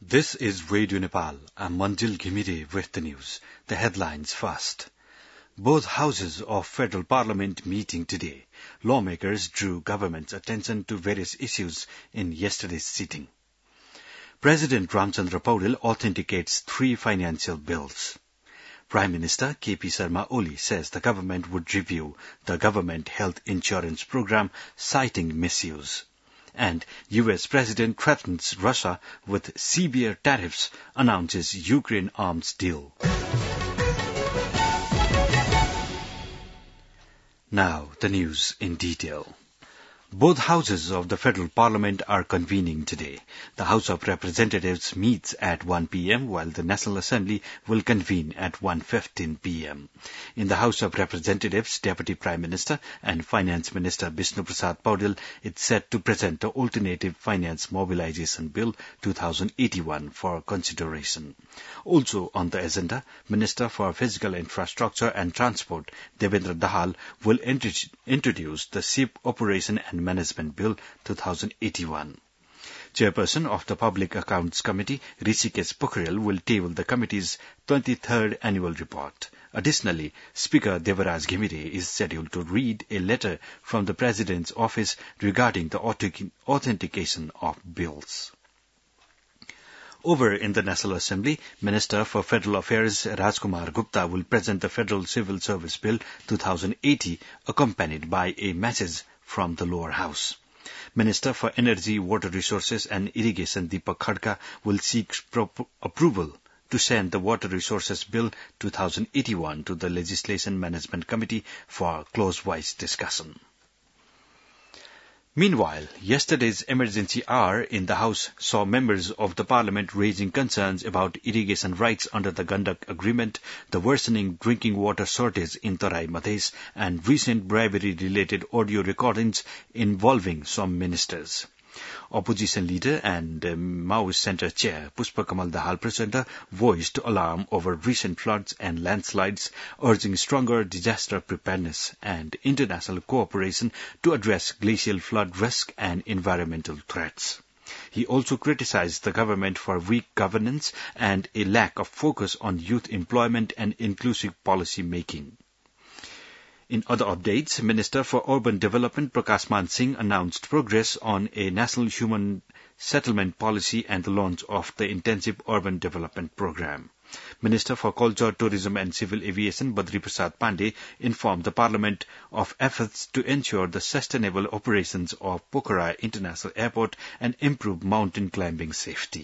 This is Radio Nepal. I'm Manjil Ghimire with the news. The headlines first. Both houses of federal parliament meeting today. Lawmakers drew government's attention to various issues in yesterday's sitting. President Ramchandra Paudel authenticates 3 financial bills. Prime Minister K.P. Sharma Oli says the government would review the government health insurance program, citing misuse. And U.S. President threatens Russia with severe tariffs, announces Ukraine arms deal. Now, the news in detail. Both houses of the federal parliament are convening today. The House of Representatives meets at 1 p.m. while the National Assembly will convene at 1:15 p.m. In the House of Representatives, Deputy Prime Minister and Finance Minister Bishnu Prasad Paudel is set to present the Alternative Finance Mobilization Bill 2081 for consideration. Also on the agenda, Minister for Physical Infrastructure and Transport Devendra Dahal will introduce the Ship Operation and Management Bill 2081. Chairperson of the Public Accounts Committee, Rishikesh Pokhriyal, will table the committee's 23rd annual report. Additionally, Speaker Devaraj Ghimire is scheduled to read a letter from the President's office regarding the authentication of bills. Over in the National Assembly, Minister for Federal Affairs Rajkumar Gupta will present the Federal Civil Service Bill 2080, accompanied by a message from the lower house. Minister for Energy, Water Resources and Irrigation Deepak Khadka will seek approval to send the Water Resources Bill 2081 to the Legislation Management Committee for close-wise discussion. Meanwhile, yesterday's emergency hour in the House saw members of the Parliament raising concerns about irrigation rights under the Gandak Agreement, the worsening drinking water shortage in Tarai Madhesh, and recent bribery-related audio recordings involving some ministers. Opposition leader and Maoist Centre Chair Pushpa Kamal Dahal Prachanda voiced alarm over recent floods and landslides, urging stronger disaster preparedness and international cooperation to address glacial flood risk and environmental threats. He also criticized the government for weak governance and a lack of focus on youth employment and inclusive policy making. In other updates, Minister for Urban Development Prakash Man Singh announced progress on a national human settlement policy and the launch of the Intensive Urban Development Program. Minister for Culture, Tourism and Civil Aviation Badri Prasad Pandey informed the Parliament of efforts to ensure the sustainable operations of Pokhara International Airport and improve mountain climbing safety.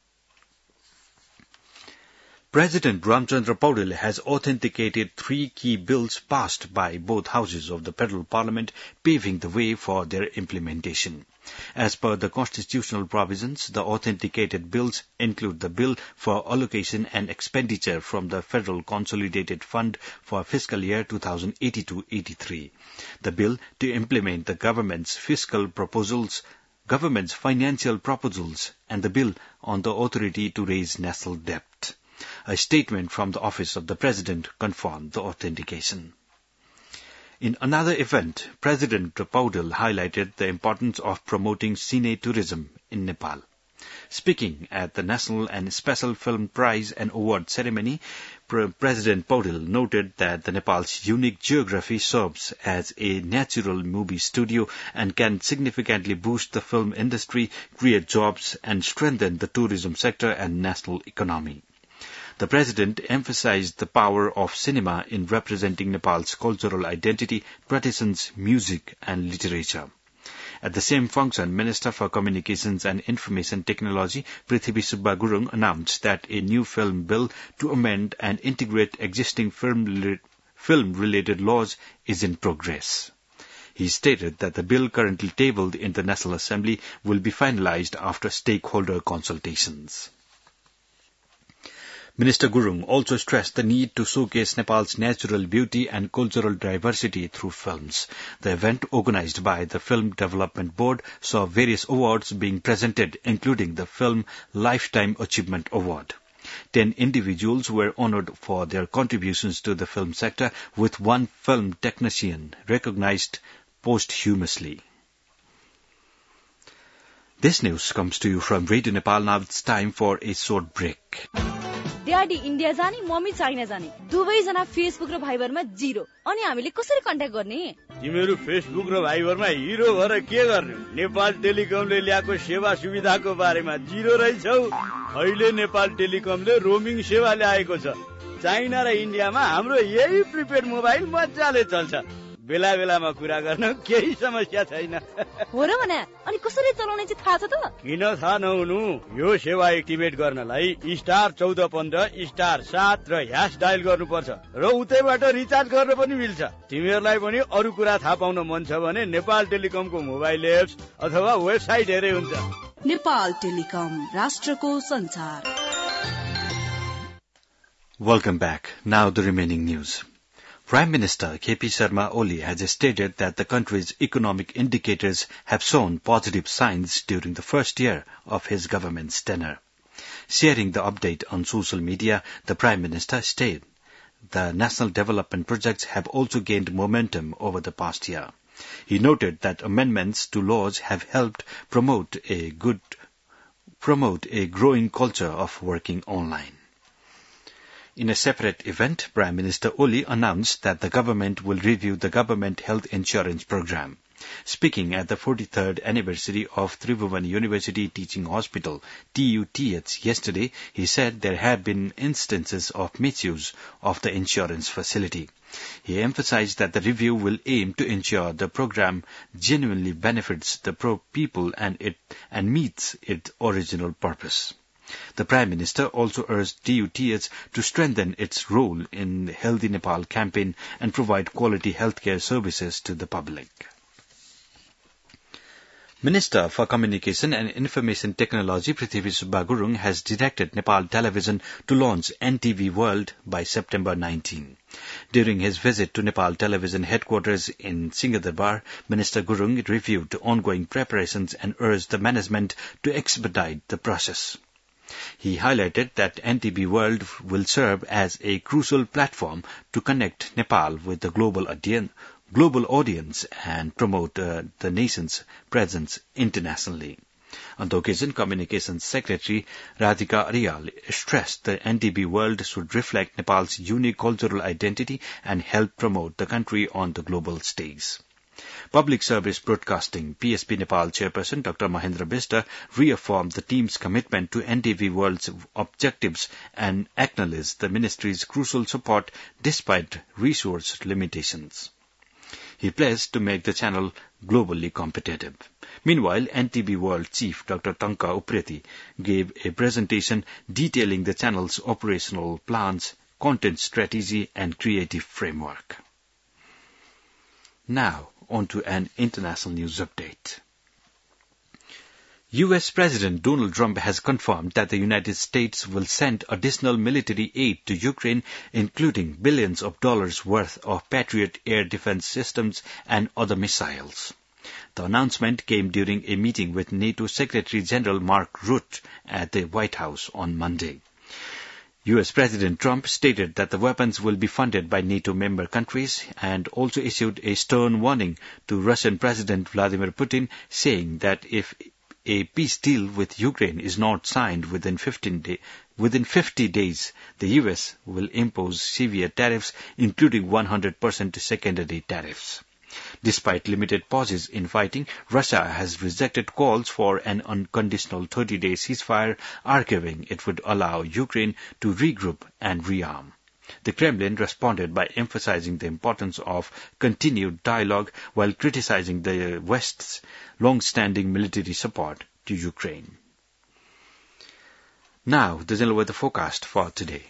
President Ramchandra Paudel has authenticated 3 key bills passed by both houses of the federal parliament, paving the way for their implementation. As per the constitutional provisions, the authenticated bills include the Bill for Allocation and Expenditure from the Federal Consolidated Fund for fiscal year 2082-83, the Bill to implement the government's financial proposals, and the Bill on the authority to raise national debt. A statement from the Office of the President confirmed the authentication. In another event, President Paudel highlighted the importance of promoting cine tourism in Nepal. Speaking at the National and Special Film Prize and Award ceremony, President Paudel noted that the Nepal's unique geography serves as a natural movie studio and can significantly boost the film industry, create jobs, and strengthen the tourism sector and national economy. The President emphasized the power of cinema in representing Nepal's cultural identity, traditions, music, and literature. At the same function, Minister for Communications and Information Technology, Prithvi Subba Gurung, announced that a new film bill to amend and integrate existing film-related laws is in progress. He stated that the bill currently tabled in the National Assembly will be finalized after stakeholder consultations. Minister Gurung also stressed the need to showcase Nepal's natural beauty and cultural diversity through films. The event, organized by the Film Development Board, saw various awards being presented, including the Film Lifetime Achievement Award. 10 individuals were honored for their contributions to the film sector, with 1 film technician recognized posthumously. This news comes to you from Radio Nepal. Now it's time for a short break. Daddy India जाने mummy China जाने दुवैजना Facebook र भाइबरमा zero अनि हामीले कसरी contact गर्ने तिमीहरू Facebook र भाइबरमा हिरो भएर के गर्ने नेपाल टेलिकमले ल्याएको सेवा सुविधाको बारेमा जिरो रहेछौ अहिले नेपाल टेलिकमले रोमिङ सेवा ल्याएको छ चाइना र इन्डियामा हाम्रो यही प्रिपेड मोबाइल मजाले चल्छ बेला बेलामा कुरा गर्न केही समस्या छैन हो र भने अनि कसरी चलाउने चाहिँ थाहा छ त किन थाहा नहुनु यो सेवा एक्टिभेट गर्नलाई *1415*7 र # डायल गर्नुपर्छ र उतैबाट रिचार्ज गर्न पनि मिल्छ तिमीहरूलाई पनि अरू कुरा थाहा पाउन मन छ भने नेपाल टेलिकमको मोबाइल एप्स अथवा वेबसाइट हेरे हुन्छ नेपाल टेलिकम राष्ट्रको संचार Welcome back. Now the remaining news. Prime Minister K.P. Sharma Oli has stated that the country's economic indicators have shown positive signs during the first year of his government's tenure. Sharing the update on social media, the Prime Minister stated the national development projects have also gained momentum over the past year. He noted that amendments to laws have helped promote a growing culture of working online. In a separate event, Prime Minister Oli announced that the government will review the government health insurance program. Speaking at the 43rd anniversary of Tribhuvan University Teaching Hospital, TUTH, yesterday, he said there have been instances of misuse of the insurance facility. He emphasized that the review will aim to ensure the program genuinely benefits the people and meets its original purpose. The Prime Minister also urged TUTH to strengthen its role in the Healthy Nepal campaign and provide quality healthcare services to the public. Minister for Communication and Information Technology Prithvi Subba has directed Nepal Television to launch NTV World by September 19. During his visit to Nepal Television headquarters in Singhadarbar, Minister Gurung reviewed ongoing preparations and urged the management to expedite the process. He highlighted that NTV World will serve as a crucial platform to connect Nepal with the global audience and promote the nation's presence internationally. On the occasion, Communications Secretary Radhika Arial stressed that NTV World should reflect Nepal's unique cultural identity and help promote the country on the global stage. Public Service Broadcasting PSP Nepal Chairperson Dr. Mahendra Bista reaffirmed the team's commitment to NTV World's objectives and acknowledged the ministry's crucial support despite resource limitations. He pledged to make the channel globally competitive. Meanwhile, NTV World Chief Dr. Tanka Upreti gave a presentation detailing the channel's operational plans, content strategy, and creative framework. Now, on to an international news update. U.S. President Donald Trump has confirmed that the United States will send additional military aid to Ukraine, including billions of dollars worth of Patriot air defense systems and other missiles. The announcement came during a meeting with NATO Secretary General Mark Rutte at the White House on Monday. U.S. President Trump stated that the weapons will be funded by NATO member countries and also issued a stern warning to Russian President Vladimir Putin, saying that if a peace deal with Ukraine is not signed within 50 days, the U.S. will impose severe tariffs, including 100% secondary tariffs. Despite limited pauses in fighting, Russia has rejected calls for an unconditional 30-day ceasefire, arguing it would allow Ukraine to regroup and rearm. The Kremlin responded by emphasizing the importance of continued dialogue while criticizing the West's long-standing military support to Ukraine. Now, the general weather forecast for today.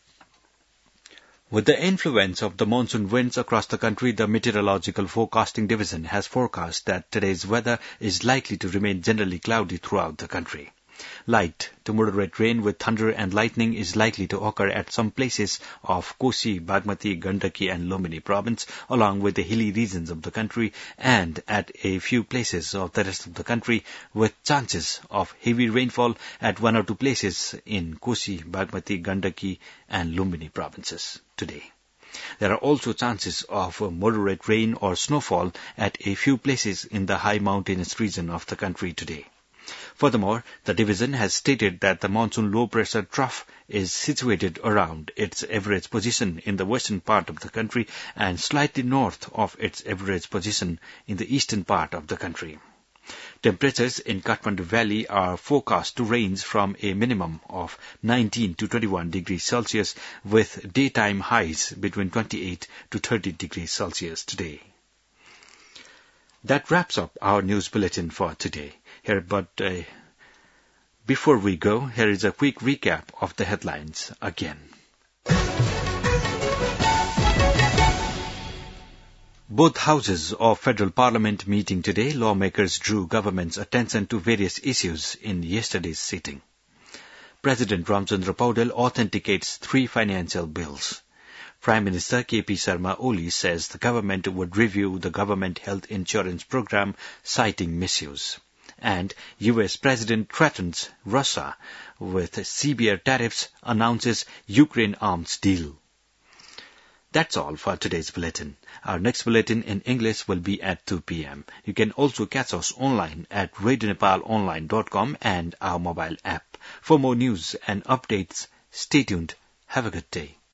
With the influence of the monsoon winds across the country, the Meteorological Forecasting Division has forecast that today's weather is likely to remain generally cloudy throughout the country. Light to moderate rain with thunder and lightning is likely to occur at some places of Kosi, Bagmati, Gandaki and Lumini province, along with the hilly regions of the country, and at a few places of the rest of the country, with chances of heavy rainfall at one or two places in Kosi, Bagmati, Gandaki and Lumini provinces today. There are also chances of moderate rain or snowfall at a few places in the high mountainous region of the country today. Furthermore, the division has stated that the monsoon low-pressure trough is situated around its average position in the western part of the country and slightly north of its average position in the eastern part of the country. Temperatures in Kathmandu Valley are forecast to range from a minimum of 19 to 21 degrees Celsius with daytime highs between 28 to 30 degrees Celsius today. That wraps up our news bulletin for today. Before we go, here is a quick recap of the headlines again. Both houses of Federal Parliament meeting today, lawmakers drew government's attention to various issues in yesterday's sitting. President Ramchandra Paudel authenticates 3 financial bills. Prime Minister K.P. Sharma Oli says the government would review the government health insurance program, citing misuse. And U.S. President threatens Russia with severe tariffs, announces Ukraine arms deal. That's all for today's bulletin. Our next bulletin in English will be at 2 p.m. You can also catch us online at radionepalonline.com and our mobile app. For more news and updates, stay tuned. Have a good day.